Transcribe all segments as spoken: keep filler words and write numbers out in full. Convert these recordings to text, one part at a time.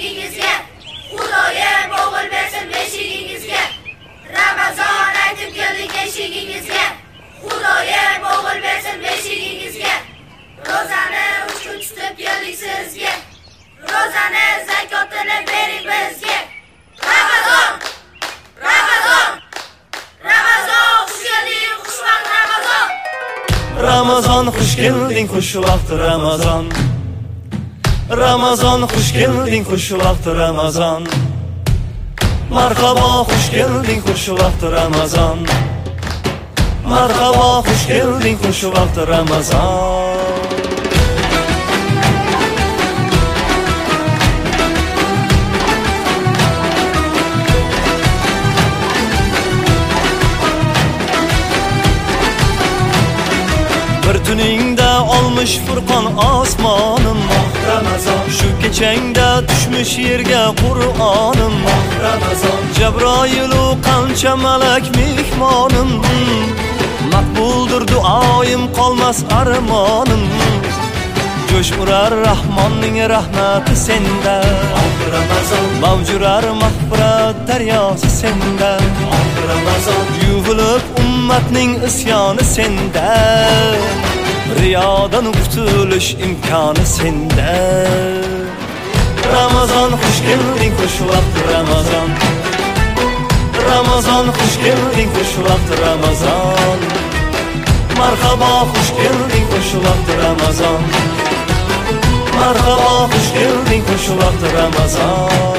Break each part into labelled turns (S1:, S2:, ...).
S1: beshigingizga, Xudoyim o'g'il bersin beshigingizga. Ramazon aytib keldik eshigingizga, Xudoyim o'g'il bersin beshigingizga. Ro'zani uch kun tutib keldik sizga, ro'zani zakotini bering bizga. Ramazon! Ramazon! Ramazon xush kelding, xushvaqt Ramazon!
S2: Ramazon xush kelding, xushvaqt Ramazon. Ramazon xush kelding, xushvaqt Ramazon. Marhaba xush kelding, xushvaqt Ramazon. Marhaba xush kelding, xushvaqt Ramazon. Bir tuningda olmuş furqon osmonim, Ramazon. Shu kechangda tushmish yerga Qur'onim, Ramazon. Jabroilu qancha malak mehmonim, maqbuldir duoyim, qolmas armonim. Jo'sh urar Rahmonning rahmati senda, Ramazon. Mavjurar mag'firat daryosi senda, Ramazon. Yuvilib ummatning isyoni senda, riyodan qutulish imkoni senda. Ramazon xush kelding, xushvaqt Ramazon. Ramazon xush kelding, xushvaqt Ramazon. Marhaba xush kelding, xushvaqt Ramazon. Marhaba xush kelding, xushvaqt Ramazon.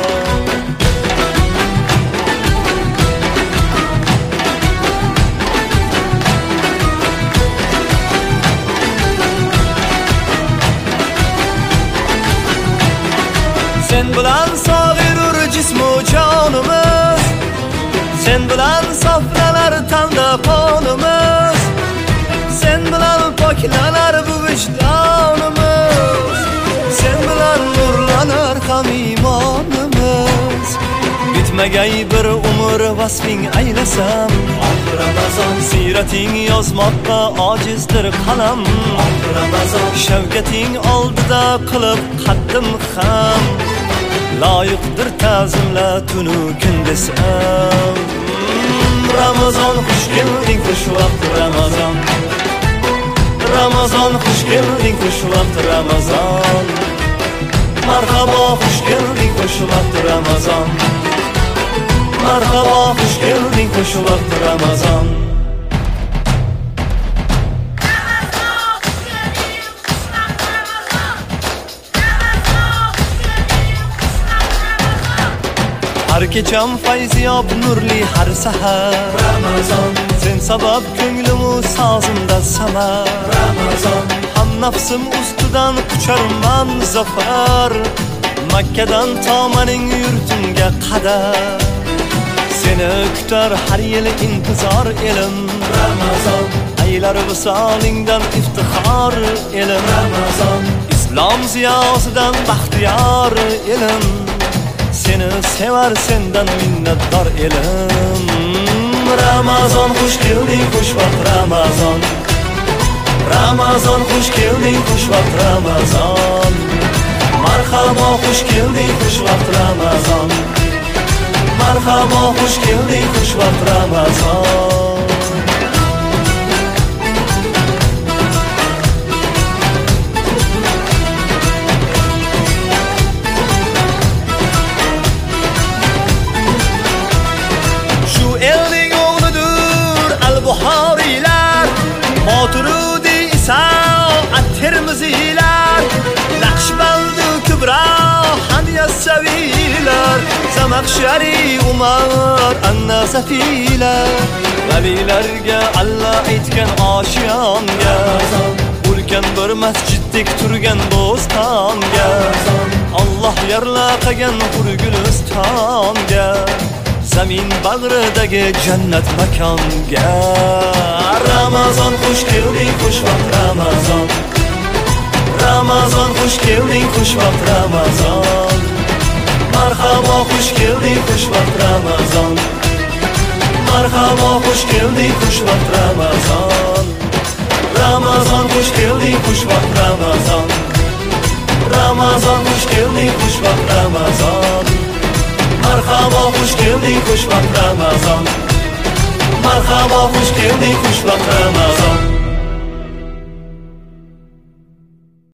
S2: Sen bilan sog'irur jismu jonimiz, sen bilan soflanar tanda qonimiz, sen bilan poklanar bu vijdonimiz, sen bilan nurlanar ham imonimiz. Bitmagay bir umr vasfing aylasam, Ramazon. Sirating yozmoqqa ojizdir qalam, Ramazon. Shavkating oldida qilib qaddim ham, loyiqdir ta'zimla tunu kun desam. Ramazon xush kelding, xushvaqt Ramazon. Ramazon xush kelding, xushvaqt Ramazon. Marhaba xush kelding, xushvaqt Ramazon. Marhaba xush kelding, xushvaqt Ramazon. Har kecham fayziyob nurli har sahar, Ramazon. Sen sabab ko'nglim sozimda samar, Ramazon. Ham nafsim ustidan qucharman zafar, Makkadan tomaning yurtimga qadar. Seni kutar har yil intizor elim, Ramazon. Aylar visolingdan iftixor elim, Ramazon. Islom ziyosidan baxtiyor elim, seni sevar sendan minnatdor elim. Ramazon xush kelding, xushvaqt Ramazon. Ramazon xush kelding, xushvaqt Ramazon. Marhaba xush kelding, xushvaqt Ramazon. Marhaba xush kelding, xushvaqt Ramazon. Buxoriylar, Moturudi Isa, At-Tirmizilar, Naqshbandi Kubra, Hamyasavilar, Zamakhshari Umar, An-Nasafilar. Valilarga Allah aytgan oshiyonga, ulkan bir masjiddek turgan bo'stonga, Allah yarlaqagan Qurgulistonga, zamin bag'ridagi jannat makonga. Ramazon xush kelding, xushvaqt Ramazon. Ramazon xush kelding, xushvaqt Ramazon. Marhaba xush kelding, xushvaqt Ramazon. Marhaba xush kelding, xushvaqt Ramazon. Ramazon xush kelding, xushvaqt Ramazon. Ramazon xush kelding, xushvaqt xushvaqt Ramazon. Marhaba xush kelding xushvaqt Ramazon. Marhaba xush kelding xushvaqt Ramazon.